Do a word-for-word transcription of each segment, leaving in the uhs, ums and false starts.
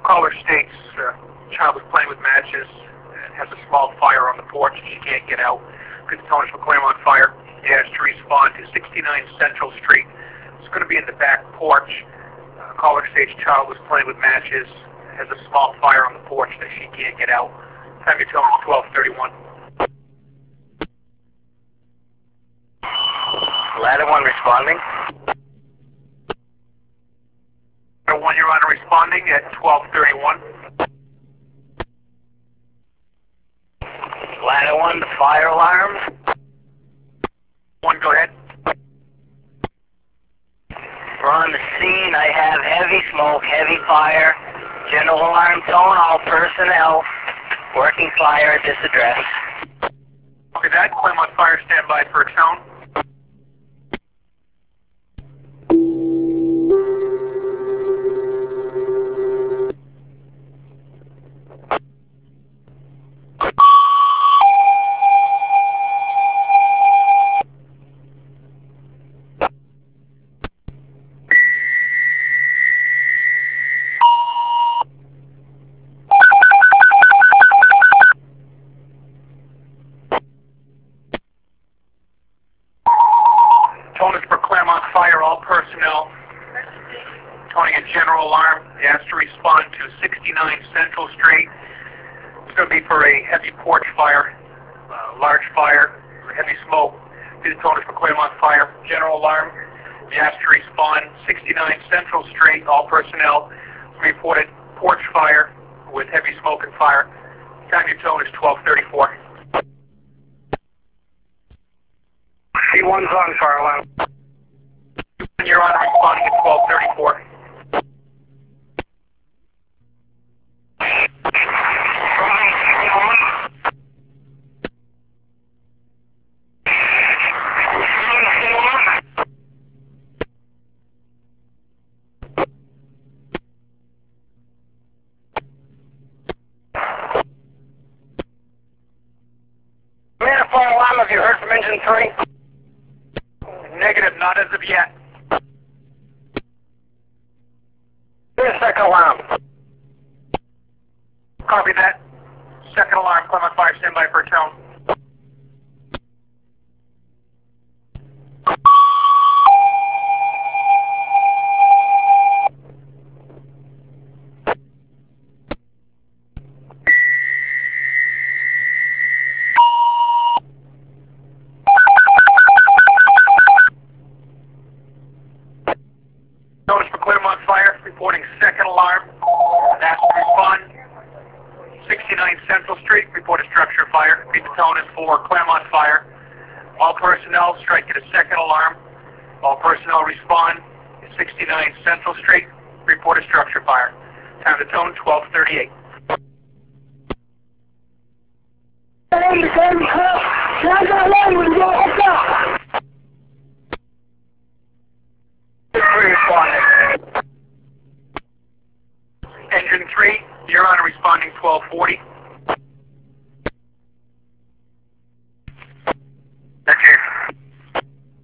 Caller states uh, child was playing with matches and has a small fire on the porch and she can't get out. Good tone is for Claremont Fire. He has to respond to sixty-nine Central Street. It's going to be in the back porch. Uh, caller states child was playing with matches, has a small fire on the porch that she can't get out. Time your tone is twelve thirty-one. Ladder one responding. Ladder one, you're on responding at twelve thirty-one. Ladder one, the fire alarm. One, go ahead. We're on the scene. I have heavy smoke, heavy fire. General alarm tone, all personnel. Working fire at this address. Okay, that. Claremont Fire, stand by for a tone. Tone is for Claremont Fire, all personnel. Tony, a general alarm. He has to respond to sixty-nine Central Street. It's going to be for a heavy porch fire, uh, large fire, heavy smoke. The tone is for Claremont Fire, general alarm. He has to respond sixty-nine Central Street, all personnel. Reported porch fire with heavy smoke and fire. Time your tone is twelve thirty-four. C one's on fire alarm. You're on responding at twelve thirty-four. Man, a fire alarm, have you heard from engine three? Negative, not as of yet. Here's second alarm. Copy that. Second alarm, Claremont Fire, stand by for a tone. Notice for Claremont Fire, reporting second alarm. Asked to respond. sixty-nine Central Street, report a structure fire. Repeat the tone is for Claremont Fire. All personnel strike at a second alarm. All personnel respond. sixty-nine Central Street, report a structure fire. Time to tone, twelve thirty-eight. Engine three, you're on responding twelve forty. That's it.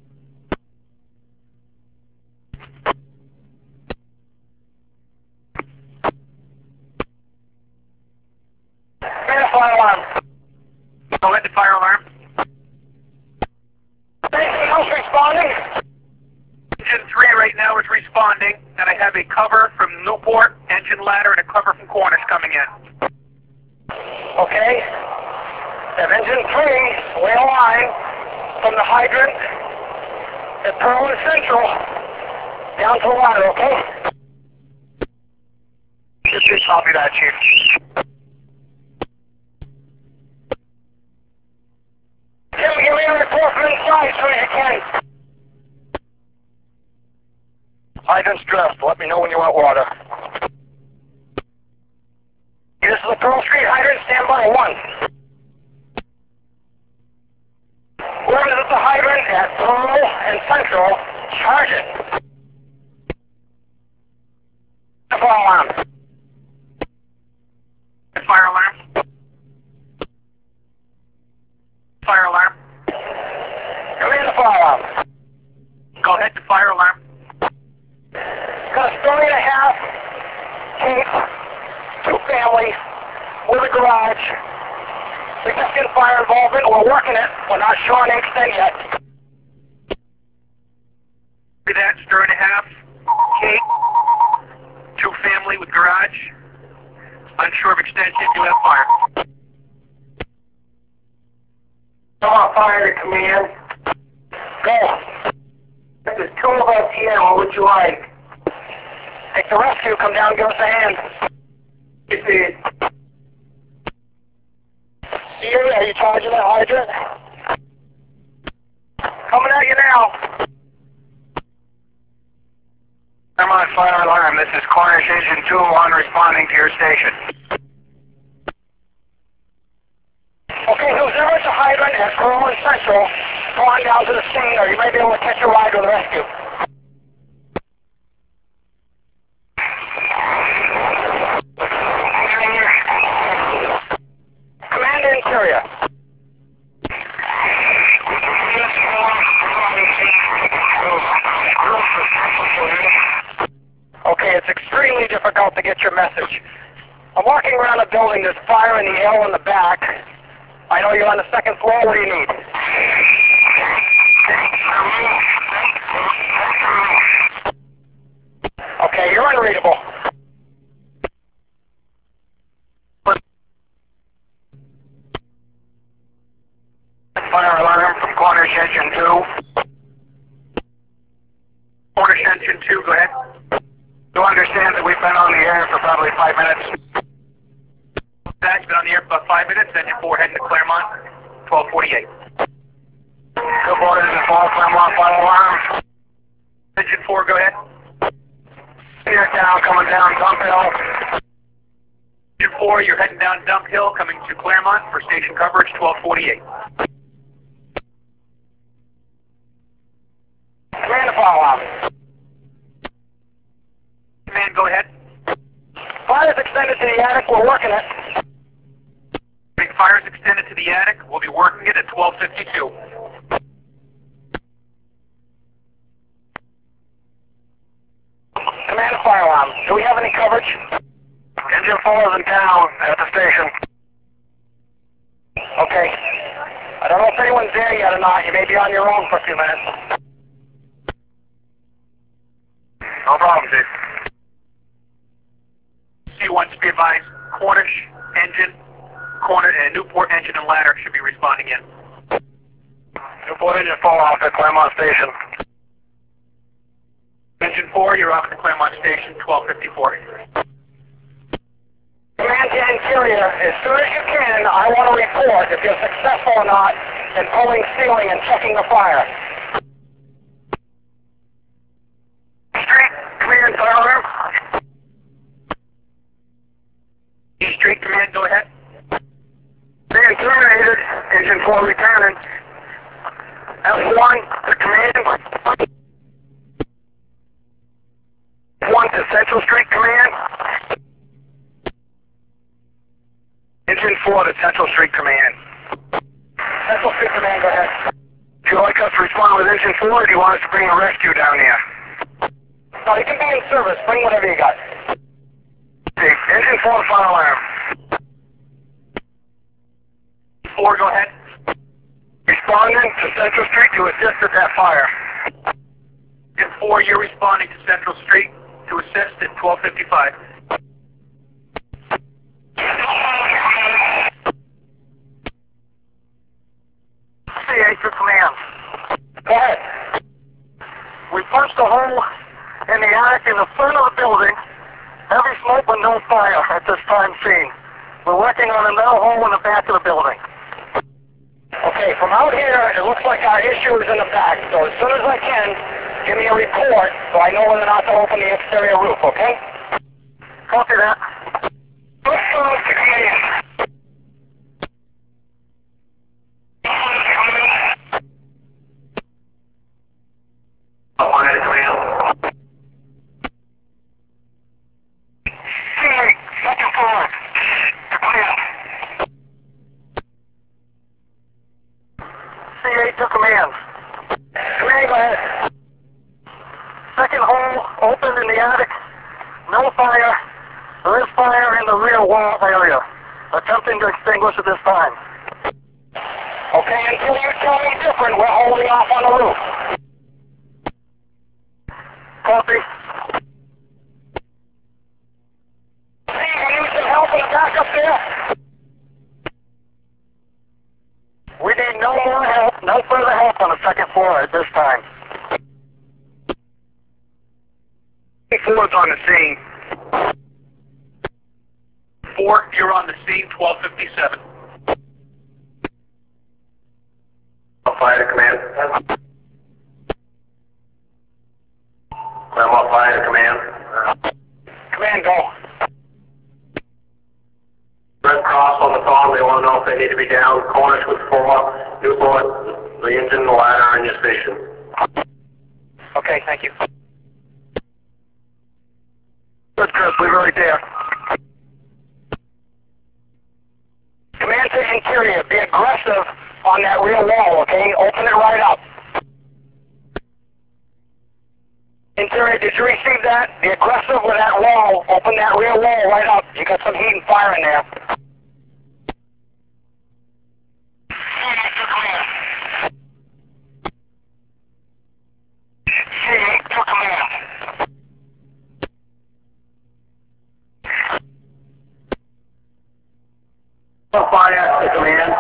Man, a fire alarm. Go ahead, the fire alarm. Anything else responding? Engine three right now is responding, and I have a cover from Newport, engine ladder, and a cover from Cornish coming in. Okay. Have engine three lay a line from the hydrant at Pearl and Central down to the ladder, okay? Just just copy that, Chief. Tim, give me a report from inside as soon as you can. Hydrant's dressed. Let me know when you want water. This is the Pearl Street hydrant. Stand by one. Whoever's at the hydrant at Pearl and Central, charge it. Fire alarm. Fire alarm. Fire alarm. Come in the fire alarm. Go ahead, the fire alarm. Got a story and a half tape family with a garage. Significant fire involvement. We're working it. We're not sure on the extent yet. That's stir and a half. Kate, two family with garage. Unsure of extension, do have fire. Come on, fire to command. Go. There's two of us here. What would you like? Take the rescue. Come down and give us a hand. You see it. C A, are you charging that hydrant? Coming at you now. I'm on fire alarm. This is Cornish Engine two on responding to your station. Okay, who's there at the hydrant at Corwin Central, go on down to the scene, or you may be able to catch a ride with the rescue. Command Interior. Okay, it's extremely difficult to get your message. I'm walking around a building, there's fire in the L in the back. I know you're on the second floor, what do you need? Okay, you're unreadable. Fire alarm from Cornish Engine two. Cornish Engine two, go ahead. You understand that we've been on the air for probably five minutes? That's been on the air for about five minutes. Engine four heading to Claremont, twelve forty-eight. Good morning, Engine four, Claremont, fire alarm. Engine four, go ahead. You're down, coming down Dump Hill. Engine four, you're heading down Dump Hill, coming to Claremont for station coverage, twelve forty-eight. Command the fire alarm. Command, go ahead. Fire's extended to the attic, we're working it. Fire's extended to the attic. We'll be working it at twelve fifty-two. Command the fire alarm. Do we have any coverage? Engine four is in town at the station. Okay. I don't know if anyone's there yet or not. You may be on your own for a few minutes. No problem, Chief. C one, be advised. Cornish Engine, Corner, uh, Newport Engine and Ladder should be responding in. Newport Engine four off at Claremont Station. Engine four, you're off at Claremont Station, twelve fifty-four. Command to Interior, as soon as you can, I want to report if you're successful or not in pulling ceiling and checking the fire. Street, Command, fire alarm. East Street, Command, go ahead. Being terminated, Engine four returning. F one to Command. F one to Central Street Command. Engine four to Central Street Command. Central Street Command, go ahead. Would you like us to respond with Engine four, or do you want us to bring a rescue down here? No, you can be in service. Bring whatever you got. Okay, Engine four, fire alarm. four, go ahead. Responding to Central Street to assist at that fire. Engine four, you're responding to Central Street to assist at twelve fifty-five. C eight for command. Go ahead. We punched a hole in the attic in the front of the building. Heavy smoke but no fire at this time seen. We're working on another hole in the back of the building. Okay, from out here, it looks like our issue is in the back. So as soon as I can, give me a report so I know whether or not to open the exterior roof, okay? Copy that. Let's go to command. One at a command. C eight, second floor. Command. C eight to command. Command, go ahead. Second hole opened in the attic. No fire. There is fire wall area. Attempting to extinguish at this time. Okay, until you tell me different, we're holding off on the roof. Copy. Steve, you need some help in the back up there? We need no more help, no further help on the second floor at this time. Four's on the scene. Four, you're on the scene, twelve fifty-seven. Fire to command. I'm on fire to command. Command, go. Red Cross on the phone. They want to know if they need to be down. Cornish with four, Newport, the engine, the ladder, and your station. Okay, thank you. Good, Chris, we're right there. Command to interior, be aggressive on that rear wall, okay? Open it right up. Interior, did you receive that? Be aggressive with that wall. Open that rear wall right up. You got some heat and fire in there. C eight to command. Fire to command.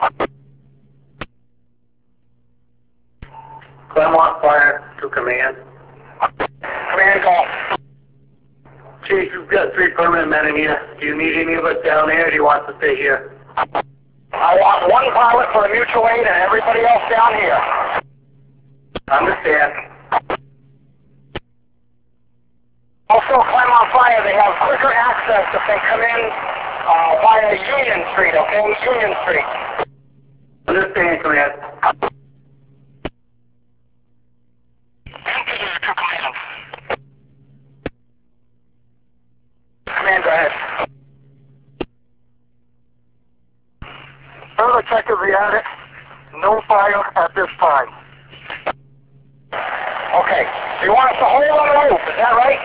Claremont fire to command. Command, go. Chief, you've got three permanent men in here. Do you need any of us down there, or do you want to stay here? I want one pilot for the mutual aid and everybody else down here. Understand. Also, Claremont Fire, they have quicker access if they come in uh, via Union Street, okay? Union Street. Understand, command. Engineer to command. Command, go ahead. Further check of the attic. No fire at this time. Okay. So you want us to hold on the roof, is that right?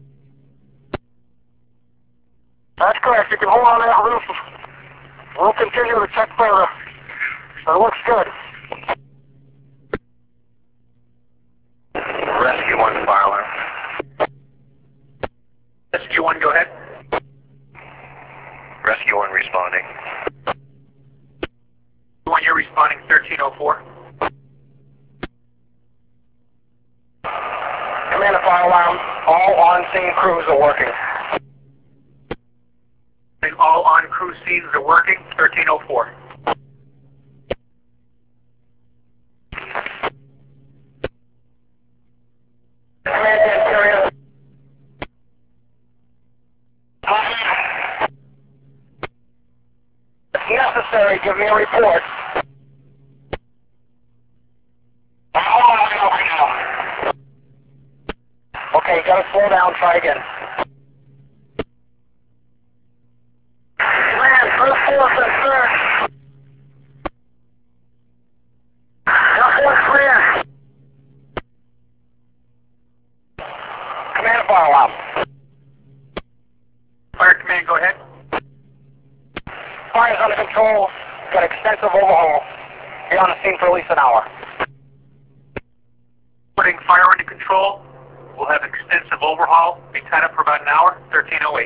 That's correct. You can hold on that roof. We'll continue to check further. It looks good. Rescue one, fire alarm. Rescue one, go ahead. Rescue one responding. One, you're responding, thirteen oh four. Command and fire alarm. All on-scene crews are working. And all on-crew scenes are working, thirteen oh four. Command to interior. If necessary, give me a report. Okay, gotta slow down, try again. Command, first force and third. Now force clear. Command and fire alarm. Fire command, go ahead. Fire's under control. Got extensive overhaul. Be on the scene for at least an hour. Putting fire under control. We'll have extensive overhaul. Be tied up for about an hour, thirteen oh eight.